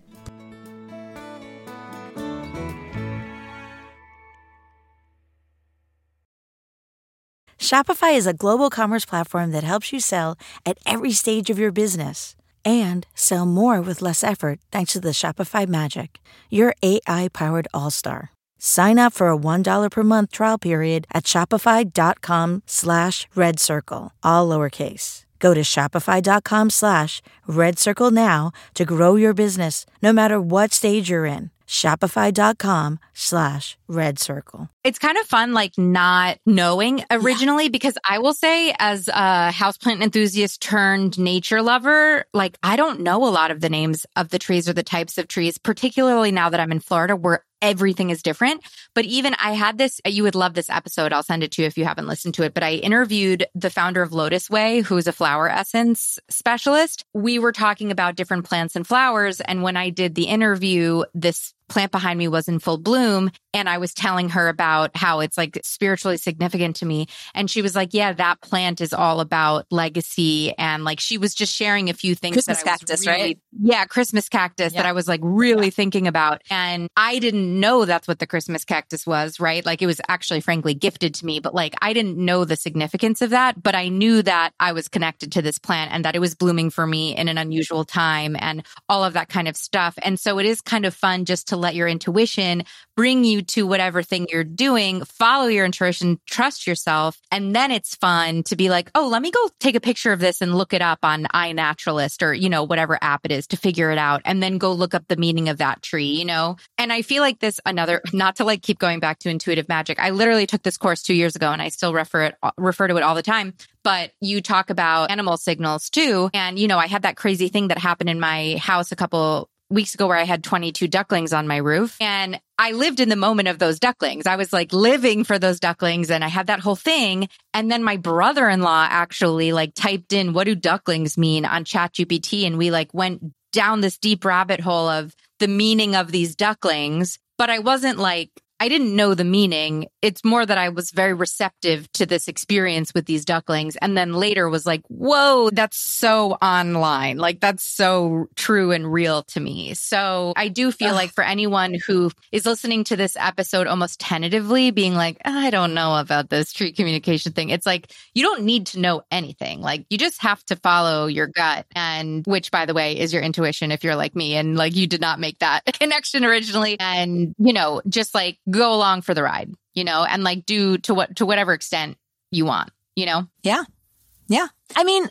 Shopify is a global commerce platform that helps you sell at every stage of your business and sell more with less effort thanks to the Shopify Magic, your A I-powered all-star. Sign up for a one dollar per month trial period at shopify.com slash red circle, all lowercase. Go to shopify.com slash red circle now to grow your business no matter what stage you're in. Shopify.com slash red circle. It's kind of fun, like not knowing originally, yeah. Because I will say as a houseplant enthusiast turned nature lover, like I don't know a lot of the names of the trees or the types of trees, particularly now that I'm in Florida where everything is different. But even I had this, you would love this episode. I'll send it to you if you haven't listened to it. But I interviewed the founder of Lotus Way, who's a flower essence specialist. We were talking about different plants and flowers. And when I did the interview, this plant behind me was in full bloom. And I was telling her about how it's like spiritually significant to me. And she was like, yeah, that plant is all about legacy. And like, she was just sharing a few things. Christmas that I was cactus, really, right? Yeah, Christmas cactus yeah. that I was like really yeah. thinking about. And I didn't know that's what the Christmas cactus was, right? Like it was actually frankly gifted to me, but like I didn't know the significance of that, but I knew that I was connected to this plant and that it was blooming for me in an unusual time and all of that kind of stuff. And so it is kind of fun just to let your intuition bring you to whatever thing you're doing, follow your intuition, trust yourself. And then it's fun to be like, oh, let me go take a picture of this and look it up on iNaturalist or, you know, whatever app it is to figure it out and then go look up the meaning of that tree, you know? And I feel like this another, not to like keep going back to intuitive magic. I literally took this course two years ago and I still refer it, refer to it all the time. But you talk about animal signals too. And, you know, I had that crazy thing that happened in my house a couple weeks ago where I had twenty-two ducklings on my roof and I lived in the moment of those ducklings. I was like living for those ducklings and I had that whole thing. And then my brother-in-law actually like typed in, what do ducklings mean on ChatGPT? And we like went down this deep rabbit hole of the meaning of these ducklings. But I wasn't like, I didn't know the meaning. It's more that I was very receptive to this experience with these ducklings. And then later was like, whoa, that's so online. Like that's so true and real to me. So I do feel Ugh. like for anyone who is listening to this episode almost tentatively being like, I don't know about this tree communication thing. It's like, you don't need to know anything. Like you just have to follow your gut. And which by the way is your intuition if you're like me and like you did not make that connection originally. And, you know, just like, go along for the ride, you know, and like do to what, to whatever extent you want, you know? Yeah. Yeah. I mean,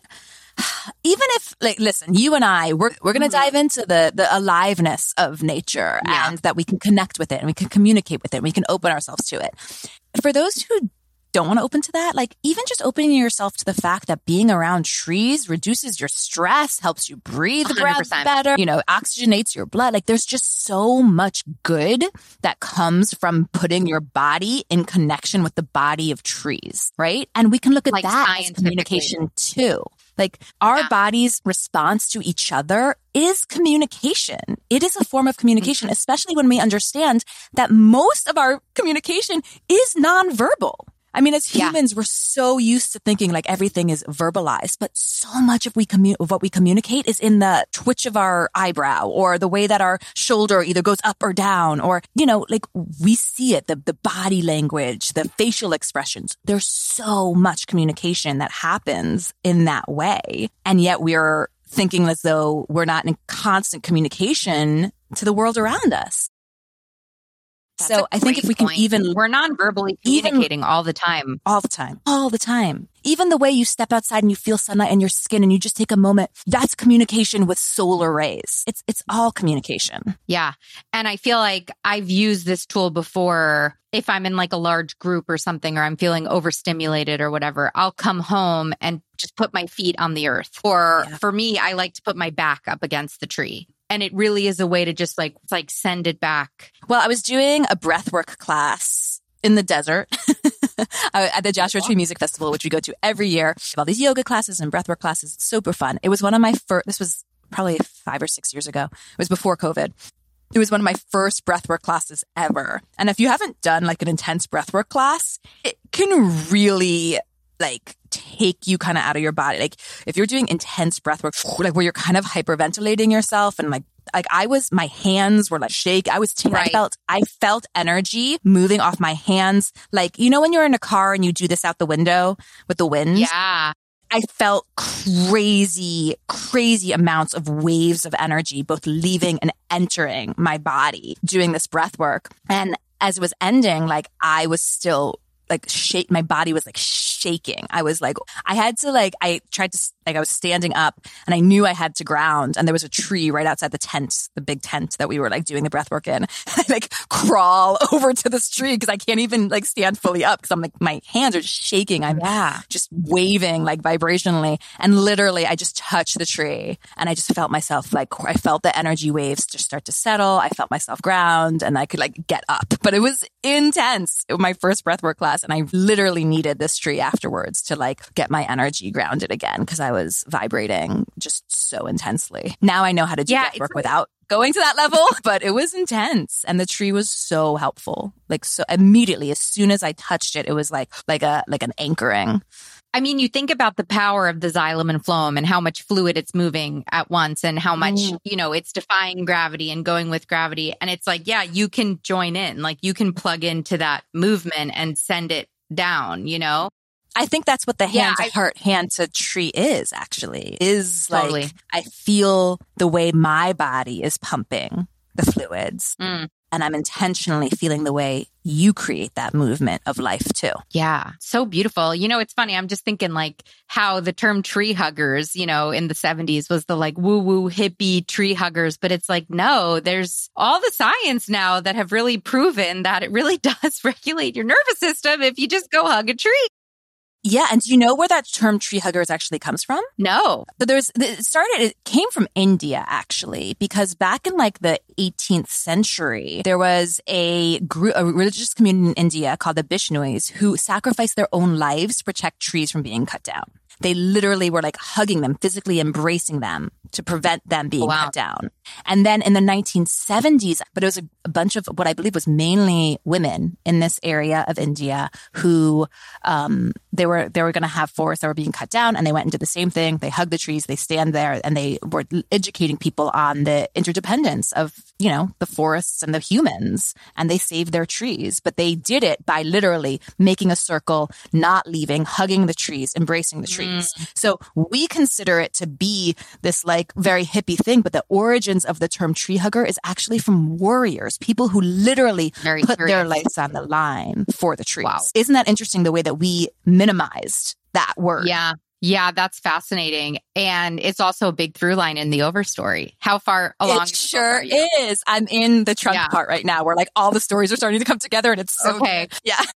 even if like, listen, you and I, we're, we're going to mm-hmm. dive into the, the aliveness of nature yeah. and that we can connect with it and we can communicate with it and we can open ourselves to it. For those who don't want to open to that, like even just opening yourself to the fact that being around trees reduces your stress, helps you breathe one hundred breath percent better, you know, oxygenates your blood. Like there's just so much good that comes from putting your body in connection with the body of trees, right? And we can look at Like that as communication too. Like our Yeah. body's response to each other is communication. It is a form of communication, especially when we understand that most of our communication is nonverbal. I mean, as Yeah. humans, we're so used to thinking like everything is verbalized, but so much of we commu- of what we communicate is in the twitch of our eyebrow or the way that our shoulder either goes up or down, or, you know, like we see it, the, the body language, the facial expressions. There's so much communication that happens in that way. And yet we're thinking as though we're not in constant communication to the world around us. That's So a I think if great we can point. even We're non-verbally even- communicating all the time. all the time, all the time, even the way you step outside and you feel sunlight in your skin and you just take a moment, that's communication with solar rays. It's, it's all communication. Yeah. And I feel like I've used this tool before. If I'm in like a large group or something, or I'm feeling overstimulated or whatever, I'll come home and just put my feet on the earth. Or Yeah. for me, I like to put my back up against the tree. And it really is a way to just like, like send it back. Well, I was doing a breathwork class in the desert at the Joshua Tree Music Festival, which we go to every year. We have all these yoga classes and breathwork classes. It's super fun. It was one of my first, this was probably five or six years ago. It was before COVID. It was one of my first breathwork classes ever. And if you haven't done like an intense breathwork class, it can really like take you kind of out of your body. Like if you're doing intense breathwork, like where you're kind of hyperventilating yourself and like, like I was, my hands were like shake. I was, t- Right. I felt, I felt energy moving off my hands. Like, you know, when you're in a car and you do this out the window with the wind, Yeah. I felt crazy, crazy amounts of waves of energy, both leaving and entering my body doing this breath work. And as it was ending, like I was still like shake, my body was like shaking. I was like, I had to like, I tried to, like I was standing up and I knew I had to ground, and there was a tree right outside the tent, the big tent that we were like doing the breath work in. I like crawl over to this tree because I can't even like stand fully up because I'm like, my hands are shaking. I'm Yeah. just waving like vibrationally. And literally I just touched the tree and I just felt myself like, I felt the energy waves just start to settle. I felt myself ground and I could like get up, but it was intense. It was my first breathwork class. And I literally needed this tree afterwards to like get my energy grounded again because I was vibrating just so intensely. Now I know how to do Yeah, breathwork it's- without going to that level, but it was intense. And the tree was so helpful. Like so immediately, as soon as I touched it, it was like, like a, like an anchoring. I mean, you think about the power of the xylem and phloem and how much fluid it's moving at once and how much, Mm. you know, it's defying gravity and going with gravity. And it's like, yeah, you can join in, like you can plug into that movement and send it down, you know? I think that's what the Yeah, hand to I- heart, hand to tree is actually, is Totally. like, I feel the way my body is pumping the fluids. Mm. And I'm intentionally feeling the way you create that movement of life too. Yeah. So beautiful. You know, it's funny. I'm just thinking like how the term tree huggers, you know, in the seventies was the like woo woo hippie tree huggers. But it's like, no, there's all the science now that have really proven that it really does regulate your nervous system if you just go hug a tree. Yeah. And do you know where that term tree huggers actually comes from? No. So there's, it started, it came from India actually, because back in like the eighteenth century, there was a group, a religious community in India called the Bishnois who sacrificed their own lives to protect trees from being cut down. They literally were like hugging them, physically embracing them to prevent them being Wow. cut down. And then in the nineteen seventies, but it was a, a bunch of what I believe was mainly women in this area of India who, um, they were, they were going to have forests that were being cut down, and they went and did the same thing. They hugged the trees, they stand there, and they were educating people on the interdependence of, you know, the forests and the humans, and they saved their trees. But they did it by literally making a circle, not leaving, hugging the trees, embracing the trees. So we consider it to be this like very hippie thing, but the origins of the term tree hugger is actually from warriors, people who literally Very put their curious. lives on the line for the trees. Wow. Isn't that interesting the way that we minimized that word? Yeah. Yeah, that's fascinating. And it's also a big through line in the Overstory. How far along? It sure are you? is. I'm in the trunk Yeah. part right now where like all the stories are starting to come together and it's so Okay. good. Yeah.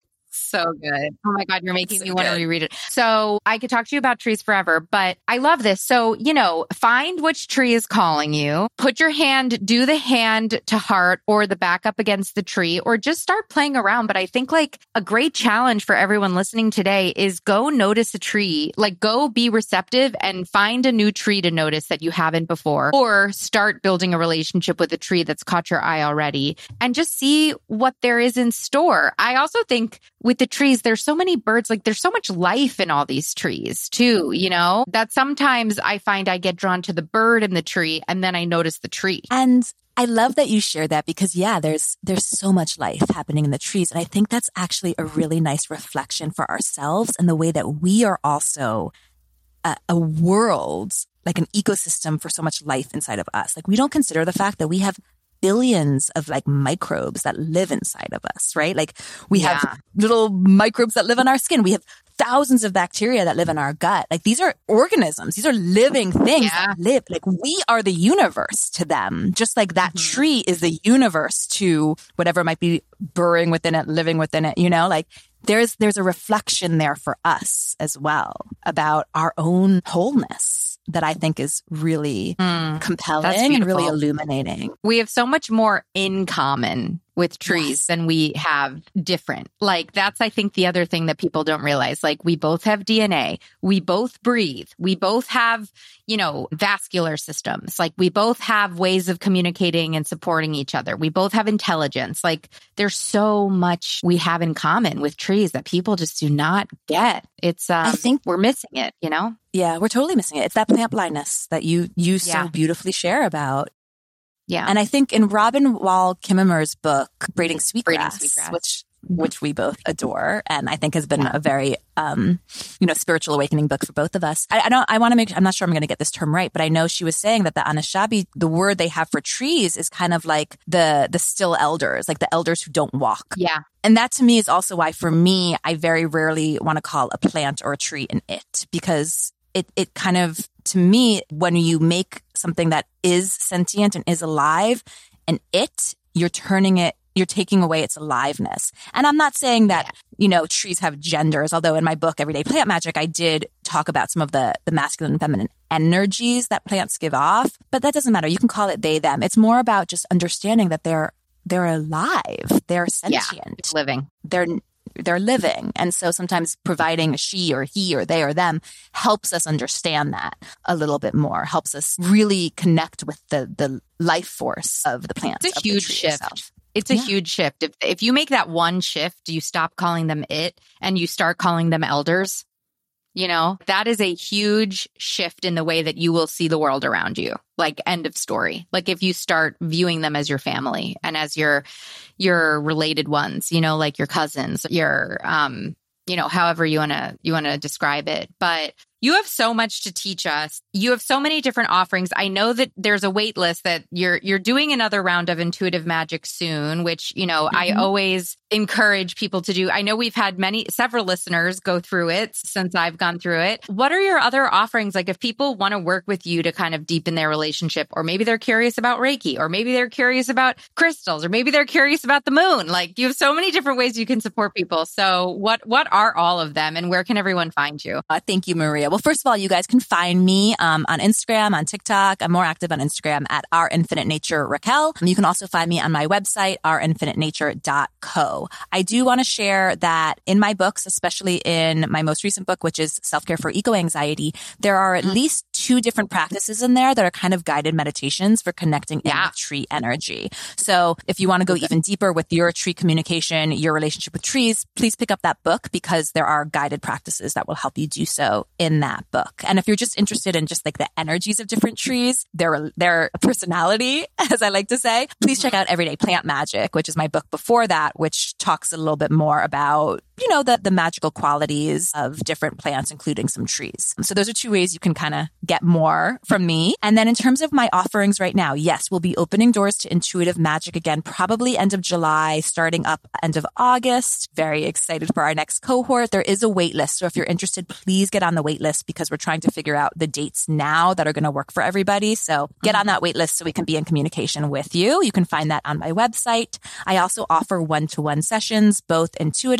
so good. Oh my God, you're making so me want to good. reread it. So I could talk to you about trees forever, but I love this. So, you know, find which tree is calling you, put your hand, do the hand to heart or the back up against the tree, or just start playing around. But I think like a great challenge for everyone listening today is go notice a tree, like go be receptive and find a new tree to notice that you haven't before, or start building a relationship with a tree that's caught your eye already and just see what there is in store. I also think with the trees, there's so many birds, like there's so much life in all these trees too, you know, that sometimes I find I get drawn to the bird in the tree and then I notice the tree. And I love that you share that because yeah, there's, there's so much life happening in the trees. And I think that's actually a really nice reflection for ourselves and the way that we are also a, a world, like an ecosystem for so much life inside of us. Like we don't consider the fact that we have billions of like microbes that live inside of us, right? Like we Yeah. have little microbes that live in our skin. We have thousands of bacteria that live in our gut. Like these are organisms. These are living things Yeah. that live. Like we are the universe to them. Just like that Mhm. tree is the universe to whatever might be burrowing within it, living within it, you know, like there's, there's a reflection there for us as well about our own wholeness that I think is really Mm, compelling that's and really beautiful. illuminating. We have so much more in common with trees Yes. than we have different. Like that's, I think, the other thing that people don't realize. Like we both have D N A. We both breathe. We both have, you know, vascular systems. Like we both have ways of communicating and supporting each other. We both have intelligence. Like there's so much we have in common with trees that people just do not get. It's, um, I think- we're missing it, you know? Yeah, we're totally missing it. It's that plant blindness that you, you so Yeah. beautifully share about. Yeah. And I think in Robin Wall Kimmerer's book, Braiding Sweetgrass, Braiding Sweetgrass. which which we both adore, and I think has been a very, um, you know, spiritual awakening book for both of us. I, I don't, I want to make, I'm not sure I'm going to get this term right, but I know she was saying that the Anishinaabe, the word they have for trees is kind of like the the still elders, like the elders who don't walk. yeah. And that to me is also why, for me, I very rarely want to call a plant or a tree an it, because it, it kind of, to me, when you make something that is sentient and is alive, an it, you're turning it, you're taking away its aliveness. And I'm not saying that, you know, trees have genders, although in my book, Everyday Plant Magic, I did talk about some of the, the masculine and feminine energies that plants give off, but that doesn't matter. You can call it they, them. It's more about just understanding that they're, they're alive. They're sentient. Living. They're they're living. And so sometimes providing a she or he or they or them helps us understand that a little bit more, helps us really connect with the the life force of the plant. It's a of the huge tree shift. itself. It's a Yeah. huge shift. If if you make that one shift, you stop calling them it and you start calling them elders, you know, that is a huge shift in the way that you will see the world around you. Like end of story. Like if you start viewing them as your family and as your your related ones, you know, like your cousins, your um, you know, however you want to you want to describe it. But you have so much to teach us. You have so many different offerings. I know that there's a wait list that you're you're doing another round of Intuitive Magic soon, which, you know, mm-hmm. I always encourage people to do. I know we've had many, several listeners go through it since I've gone through it. What are your other offerings? Like if people want to work with you to kind of deepen their relationship, or maybe they're curious about Reiki, or maybe they're curious about crystals, or maybe they're curious about the moon. Like you have so many different ways you can support people. So what, what are all of them and where can everyone find you? Uh, thank you, Maria. Well, first of all, you guys can find me um, on Instagram, on TikTok. I'm more active on Instagram at Our Infinite Nature Raquel. You can also find me on my website, our infinite nature dot co. I do want to share that in my books, especially in my most recent book, which is Self-Care for Eco-Anxiety, there are at mm. least two different practices in there that are kind of guided meditations for connecting yeah. in with tree energy. So if you want to go okay. even deeper with your tree communication, your relationship with trees, please pick up that book because there are guided practices that will help you do so in that book. And if you're just interested in just like the energies of different trees, their, their personality, as I like to say, please check out Everyday Plant Magic, which is my book before that, which talks a little bit more about, you know, the, the magical qualities of different plants, including some trees. So those are two ways you can kind of get more from me. And then in terms of my offerings right now, yes, we'll be opening doors to Intuitive Magic again, probably end of July, starting up end of August. Very excited for our next cohort. There is a wait list. So if you're interested, please get on the wait list because we're trying to figure out the dates now that are going to work for everybody. So get on that wait list so we can be in communication with you. You can find that on my website. I also offer one-to-one sessions, both intuitive sessions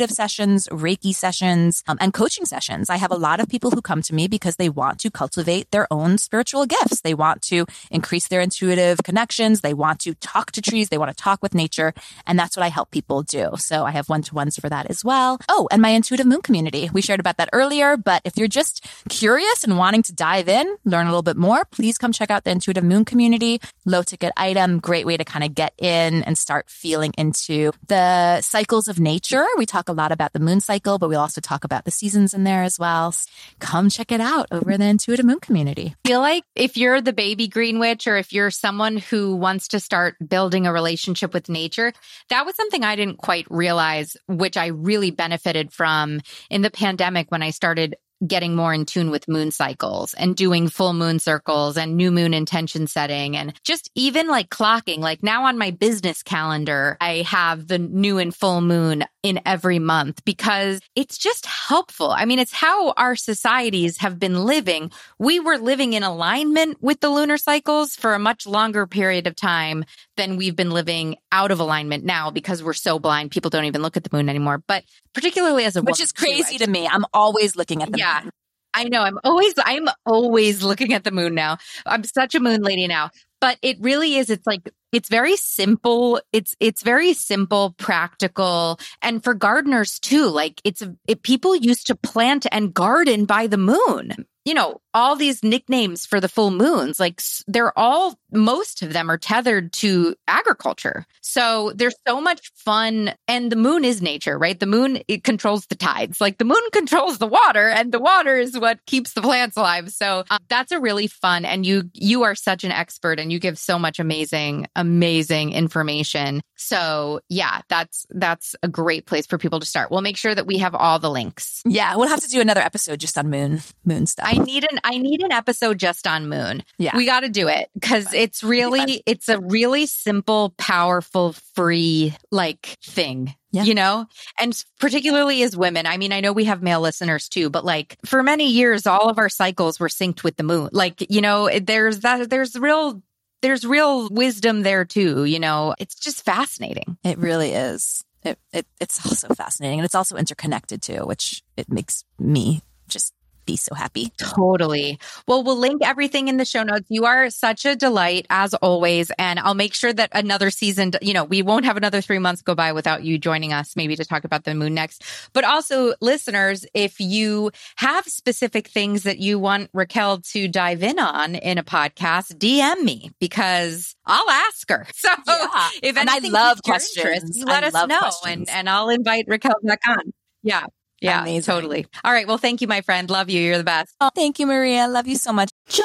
sessions, Reiki sessions, um, and coaching sessions. I have a lot of people who come to me because they want to cultivate their own spiritual gifts. They want to increase their intuitive connections. They want to talk to trees. They want to talk with nature. And that's what I help people do. So I have one-to-ones for that as well. Oh, and my Intuitive Moon community. We shared about that earlier, but if you're just curious and wanting to dive in, learn a little bit more, please come check out the Intuitive Moon community. Low ticket item, great way to kind of get in and start feeling into the cycles of nature. We talk a lot about the moon cycle, but we also talk about the seasons in there as well. Come check it out over in the Intuitive Moon community. I feel like if you're the baby green witch, or if you're someone who wants to start building a relationship with nature, that was something I didn't quite realize, which I really benefited from in the pandemic when I started getting more in tune with moon cycles and doing full moon circles and new moon intention setting, and just even like clocking. Like now on my business calendar, I have the new and full moon in every month because it's just helpful. I mean, it's how our societies have been living. We were living in alignment with the lunar cycles for a much longer period of time than we've been living out of alignment now because we're so blind. People don't even look at the moon anymore. But particularly as a woman, which is crazy too, to me. I'm always looking at the yeah, moon. I know. I'm always, I'm always looking at the moon now. I'm such a moon lady now. But it really is, it's like, it's very simple. It's, it's very simple, practical. And for gardeners too, like it's, it, people used to plant and garden by the moon. You know, all these nicknames for the full moons, like they're all, most of them are tethered to agriculture. So there's so much fun. And the moon is nature, right? The moon, it controls the tides. Like the moon controls the water, and the water is what keeps the plants alive. So um, that's a really fun, and you, you are such an expert and you give so much amazing, amazing information. So yeah, that's, that's a great place for people to start. We'll make sure that we have all the links. Yeah. We'll have to do another episode just on moon, moon stuff. I need an, I need an episode just on moon. Yeah. We got to do it because it's really, it's a really simple, powerful, free like thing. Yeah. You know, and particularly as women, I mean, I know we have male listeners too, but like for many years, all of our cycles were synced with the moon. Like, you know, there's that, there's real, there's real wisdom there too. You know, it's just fascinating. It really is. It, it it's also fascinating, and it's also interconnected too, which it makes me just be so happy. Totally. Well, we'll link everything in the show notes. You are such a delight as always. And I'll make sure that another season, you know, we won't have another three months go by without you joining us, maybe to talk about the moon next. But also listeners, if you have specific things that you want Raquel to dive in on in a podcast, D M me because I'll ask her. So yeah. if and anything I love piques your questions. interest, you let I us love know questions. and, and I'll invite Raquel back on. Yeah. Yeah, amazing. Totally. All right. Well, thank you, my friend. Love you. You're the best. Oh, thank you, Maria. Love you so much. Joy,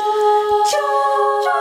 joy.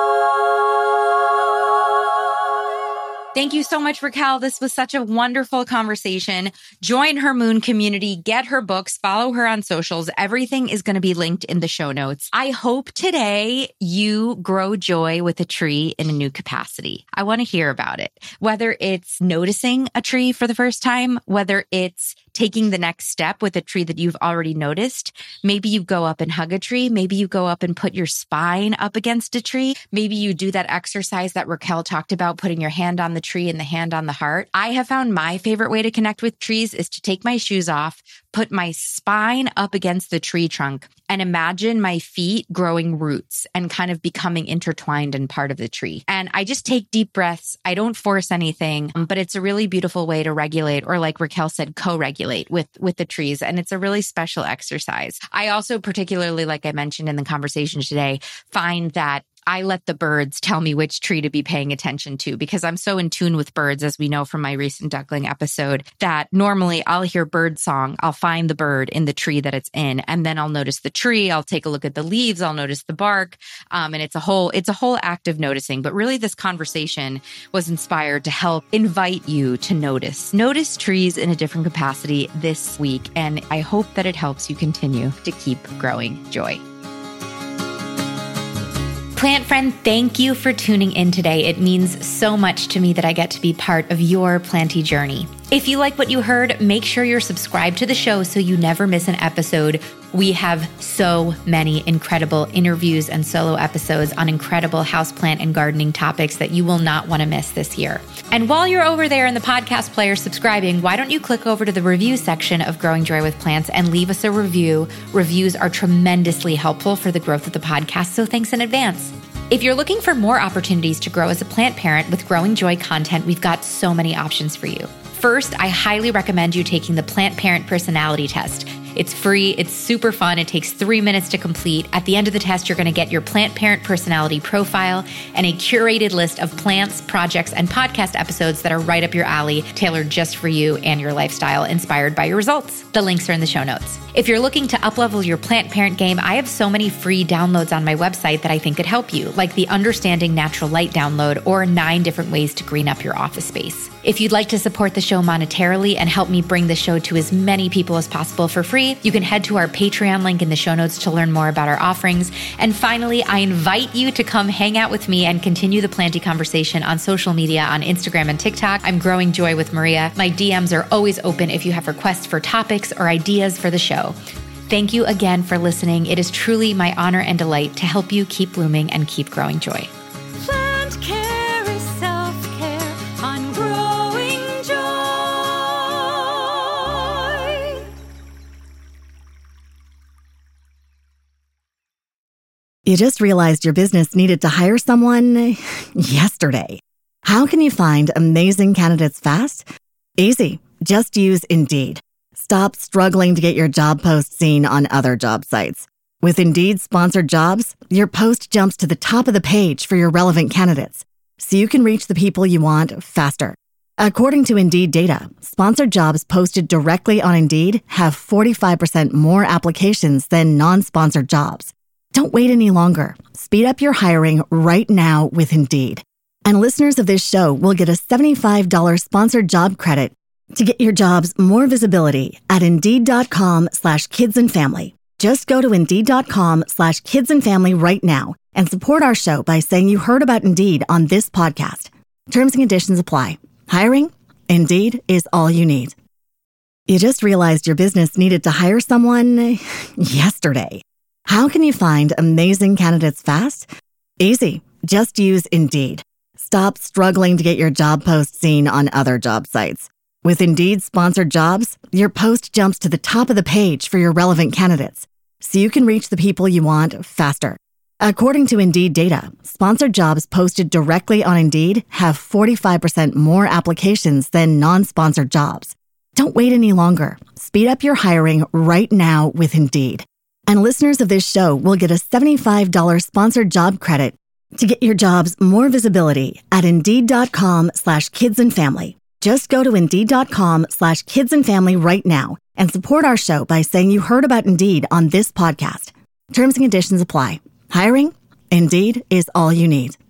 Thank you so much, Raquel. This was such a wonderful conversation. Join her moon community, get her books, follow her on socials. Everything is going to be linked in the show notes. I hope today you grow joy with a tree in a new capacity. I want to hear about it, whether it's noticing a tree for the first time, whether it's taking the next step with a tree that you've already noticed. Maybe you go up and hug a tree. Maybe you go up and put your spine up against a tree. Maybe you do that exercise that Raquel talked about, putting your hand on the tree and the hand on the heart. I have found my favorite way to connect with trees is to take my shoes off, put my spine up against the tree trunk, and imagine my feet growing roots and kind of becoming intertwined and part of the tree. And I just take deep breaths. I don't force anything, but it's a really beautiful way to regulate, or like Raquel said, co-regulate with, with the trees. And it's a really special exercise. I also particularly, like I mentioned in the conversation today, find that I let the birds tell me which tree to be paying attention to because I'm so in tune with birds, as we know from my recent duckling episode, that normally I'll hear bird song. I'll find the bird in the tree that it's in, and then I'll notice the tree. I'll take a look at the leaves. I'll notice the bark. Um, and it's a whole, it's a whole act of noticing. But really this conversation was inspired to help invite you to notice, notice trees in a different capacity this week. And I hope that it helps you continue to keep growing joy. Plant friend, thank you for tuning in today. It means so much to me that I get to be part of your planty journey. If you like what you heard, make sure you're subscribed to the show so you never miss an episode. We have so many incredible interviews and solo episodes on incredible houseplant and gardening topics that you will not want to miss this year. And while you're over there in the podcast player subscribing, why don't you click over to the review section of Growing Joy with Plants and leave us a review. Reviews are tremendously helpful for the growth of the podcast, so thanks in advance. If you're looking for more opportunities to grow as a plant parent with Growing Joy content, we've got so many options for you. First, I highly recommend you taking the Plant Parent Personality Test. It's free, it's super fun, it takes three minutes to complete. At the end of the test, you're gonna get your Plant Parent Personality profile and a curated list of plants, projects, and podcast episodes that are right up your alley, tailored just for you and your lifestyle, inspired by your results. The links are in the show notes. If you're looking to uplevel your plant parent game, I have so many free downloads on my website that I think could help you, like the Understanding Natural Light download or nine different ways to green up your office space. If you'd like to support the show monetarily and help me bring the show to as many people as possible for free, you can head to our Patreon link in the show notes to learn more about our offerings. And finally, I invite you to come hang out with me and continue the planty conversation on social media on Instagram and TikTok. I'm Growing Joy with Maria. My D Ms are always open if you have requests for topics or ideas for the show. Thank you again for listening. It is truly my honor and delight to help you keep blooming and keep growing joy. Plant care is self-care on Growing Joy. You just realized your business needed to hire someone yesterday. How can you find amazing candidates fast? Easy. Just use Indeed. Stop struggling to get your job post seen on other job sites. With Indeed sponsored jobs, your post jumps to the top of the page for your relevant candidates, so you can reach the people you want faster. According to Indeed data, sponsored jobs posted directly on Indeed have forty-five percent more applications than non-sponsored jobs. Don't wait any longer. Speed up your hiring right now with Indeed. And listeners of this show will get a seventy-five dollars sponsored job credit to get your jobs more visibility at Indeed.com slash kids and family. Just go to Indeed.com slash kids and family right now and support our show by saying you heard about Indeed on this podcast. Terms and conditions apply. Hiring? Indeed is all you need. You just realized your business needed to hire someone yesterday. How can you find amazing candidates fast? Easy. Just use Indeed. Stop struggling to get your job post seen on other job sites. With Indeed sponsored jobs, your post jumps to the top of the page for your relevant candidates, so you can reach the people you want faster. According to Indeed data, sponsored jobs posted directly on Indeed have forty-five percent more applications than non-sponsored jobs. Don't wait any longer. Speed up your hiring right now with Indeed. And listeners of this show will get a seventy-five dollars sponsored job credit to get your jobs more visibility at Indeed.com slash kids and family. Just go to Indeed.com slash kids and family right now and support our show by saying you heard about Indeed on this podcast. Terms and conditions apply. Hiring? Indeed is all you need.